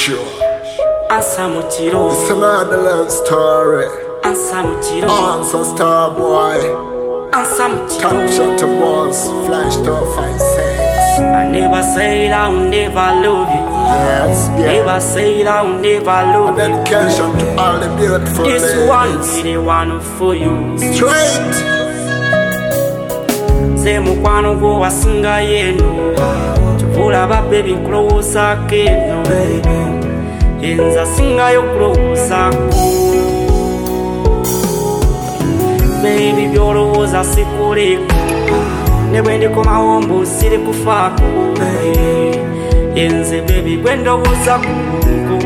Sure. Asa Mutiro. It's another love story. Asa Mutiro. Answer star boy. Asa Mutiro. Top shot to balls. Flash to find sex. I never said I would never love you. Yes, yeah. Never said I would never love you. Dedication to all the beautiful This ladies. one is the one for you. Straight. Se mukwano gwo wasinga yeno tuvula ba baby nkulowooza keno yenza singayo kulowooza baby byolowooza sikuleko ne bwe ndikomawo mbu siri kufaako yenze baby gwe ndowooza kulungu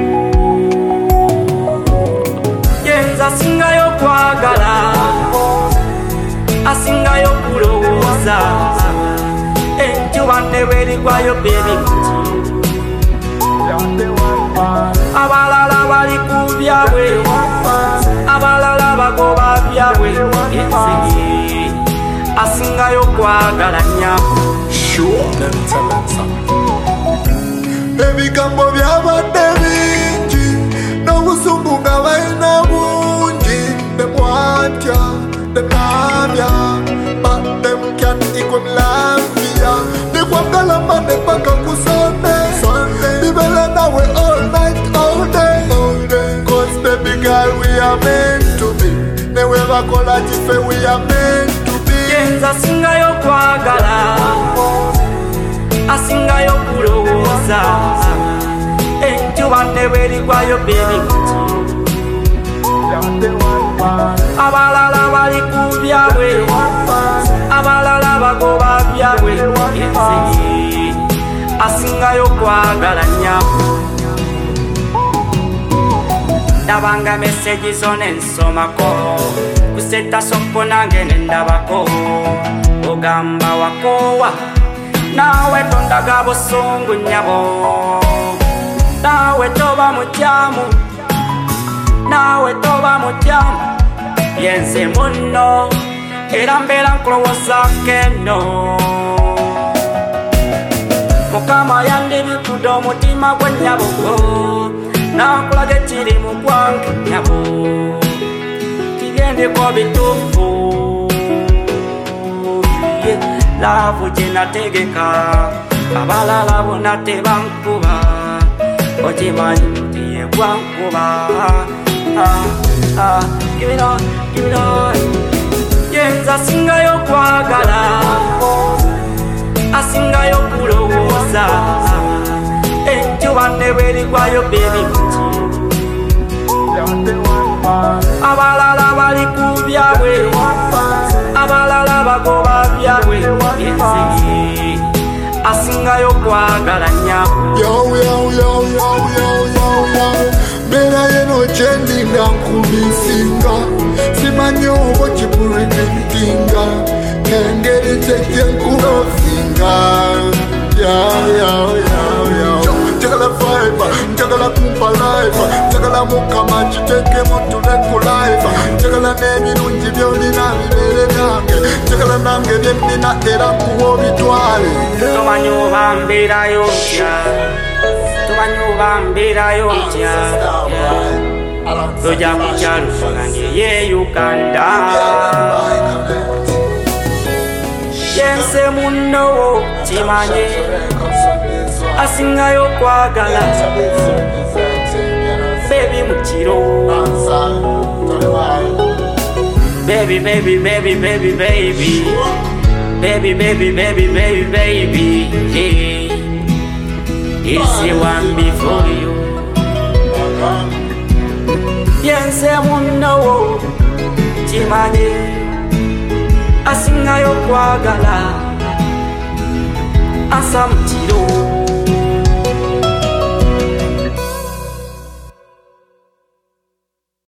yenza singayo kwagala asingayo kulowooza enjuba newerigwayo bebi abalala bali ku byabwe abalala bagoba byabwe asingayo kwagala nyako ebigambo byabadde bingi n'obusungu nga balina bungi bemwatya Denabia, but them can't equal Lambia. They walk a lamb and they back up to Sunday. We will run away all night, all day, all day. Cause baby girl, we are meant to be. They will back all that if we are meant to be. Yenza singayo kwagala, asingayo kulowooza. Enjuba newerigwayo baby. Abalala bali ku byabwe abalala bagoba byabwe asingayo kwagala nyako ndabanga meseji zone nsomako kuseta soko nange nendabako ogamba wakowa nawe tondaga busungu nyabo nawe toba mutyamu nawe toba mutyamu yenze muno era mbeera nkulowooza keno mukama yandibikudde omutima gwe nnyabo nankulaga ekiri mu gwange nnyabo kigendeko bituufu laavu gye nategeka abalala bonna tebankuba okimanyi nti ye gwankuba give it on, give it on. Yenza singayo kwagala, asingayo kulowooza. Enjuba newerigwayo baby. Abalala bali ku byabwe, abalala bagoba byabwe. Asingayo kwagala nyako. Yo, yo, yo, yo, yo, yo, yo. Mera yeno chendi nga nkubisinga simanyo oba kipuritinga engeri tekye nkubafinga njagala vibe njagala kumpa life njagala mukama kitekemu tuleku life njagala n'ebirungi byolina bibere byange njagala nange byennina era kuwa obitwale tomanyi oba mbeerayo ntya tomanyi oba mbeerayo ntya toja kukyalufaganye ye Uganda yense munno kimanye asingayo kwagala baby mukiro baby baby baby baby baby baby baby baby baby baby hey. It's the one before you yense munno kimanye asingayo kwagala asa mutiro